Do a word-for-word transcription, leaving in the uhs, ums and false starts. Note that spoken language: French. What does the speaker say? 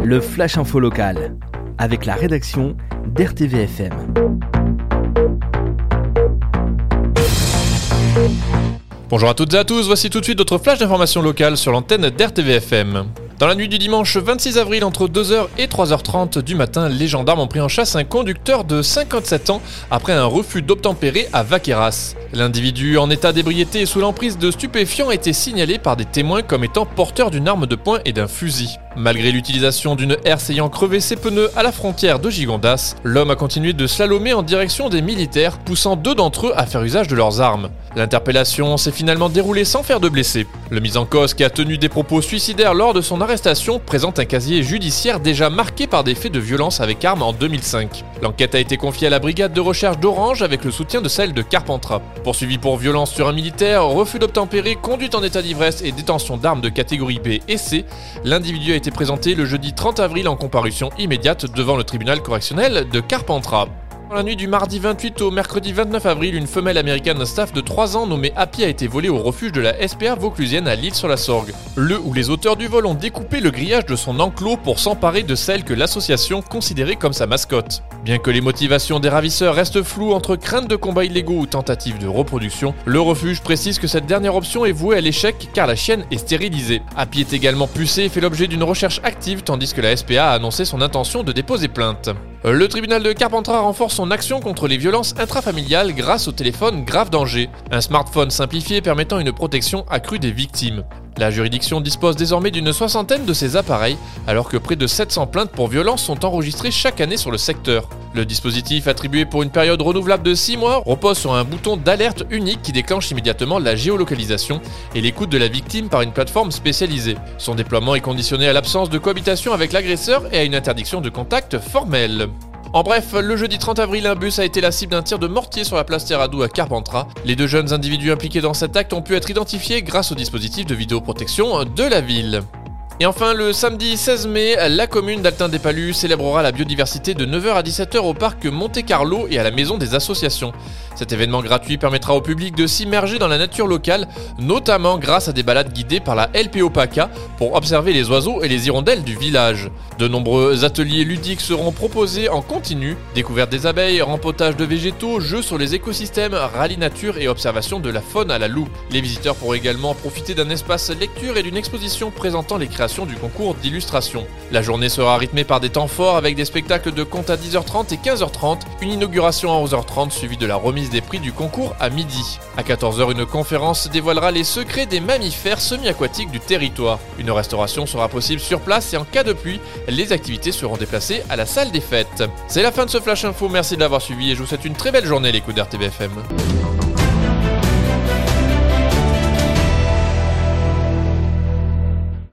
le Flash Info Local, avec la rédaction d'R T V F M. Bonjour à toutes et à tous, voici tout de suite notre flash d'information locale sur l'antenne d'R T V F M. Dans la nuit du dimanche vingt-six avril, entre deux heures et trois heures trente du matin, les gendarmes ont pris en chasse un conducteur de cinquante-sept ans après un refus d'obtempérer à Vaqueras. L'individu en état d'ébriété et sous l'emprise de stupéfiants a été signalé par des témoins comme étant porteur d'une arme de poing et d'un fusil. Malgré l'utilisation d'une herse ayant crevé ses pneus à la frontière de Gigondas, l'homme a continué de slalomer en direction des militaires, poussant deux d'entre eux à faire usage de leurs armes. L'interpellation s'est finalement déroulée sans faire de blessés. Le mis en cause, qui a tenu des propos suicidaires lors de son arrestation, présente un casier judiciaire déjà marqué par des faits de violence avec arme en deux mille cinq. L'enquête a été confiée à la brigade de recherche d'Orange avec le soutien de celle de Carpentras. Poursuivi pour violence sur un militaire, refus d'obtempérer, conduite en état d'ivresse et détention d'armes de catégorie B et C, l'individu a été présenté le jeudi trente avril en comparution immédiate devant le tribunal correctionnel de Carpentras. Dans la nuit du mardi vingt-huit au mercredi vingt-neuf avril, une femelle américaine staff de trois ans nommée Happy a été volée au refuge de la S P A vauclusienne à L'Isle-sur-la-Sorgue. Le ou les auteurs du vol ont découpé le grillage de son enclos pour s'emparer de celle que l'association considérait comme sa mascotte. Bien que les motivations des ravisseurs restent floues entre crainte de combats illégaux ou tentatives de reproduction, le refuge précise que cette dernière option est vouée à l'échec car la chienne est stérilisée. Happy est également pucée et fait l'objet d'une recherche active tandis que la S P A a annoncé son intention de déposer plainte. Le tribunal de Carpentras renforce son action contre les violences intrafamiliales grâce au téléphone grave danger, un smartphone simplifié permettant une protection accrue des victimes. La juridiction dispose désormais d'une soixantaine de ces appareils, alors que près de sept cents plaintes pour violences sont enregistrées chaque année sur le secteur. Le dispositif, attribué pour une période renouvelable de six mois, repose sur un bouton d'alerte unique qui déclenche immédiatement la géolocalisation et l'écoute de la victime par une plateforme spécialisée. Son déploiement est conditionné à l'absence de cohabitation avec l'agresseur et à une interdiction de contact formelle. En bref, le jeudi trente avril, un bus a été la cible d'un tir de mortier sur la place Terradou à Carpentras. Les deux jeunes individus impliqués dans cet acte ont pu être identifiés grâce au dispositif de vidéoprotection de la ville. Et enfin, le samedi seize mai, la commune d'Altin-des-Palus célébrera la biodiversité de neuf heures à dix-sept heures au parc Monte-Carlo et à la maison des associations. Cet événement gratuit permettra au public de s'immerger dans la nature locale, notamment grâce à des balades guidées par la L P O PACA pour observer les oiseaux et les hirondelles du village. De nombreux ateliers ludiques seront proposés en continu, découverte des abeilles, rempotage de végétaux, jeux sur les écosystèmes, rallye nature et observation de la faune à la loupe. Les visiteurs pourront également profiter d'un espace lecture et d'une exposition présentant les créations du concours d'illustration. La journée sera rythmée par des temps forts avec des spectacles de contes à dix heures trente et quinze heures trente, une inauguration à onze heures trente suivie de la remise des prix du concours à midi. À quatorze heures, une conférence dévoilera les secrets des mammifères semi-aquatiques du territoire. Une restauration sera possible sur place et en cas de pluie, les activités seront déplacées à la salle des fêtes. C'est la fin de ce Flash Info, merci de l'avoir suivi et je vous souhaite une très belle journée à l'écoute d'R T V F M.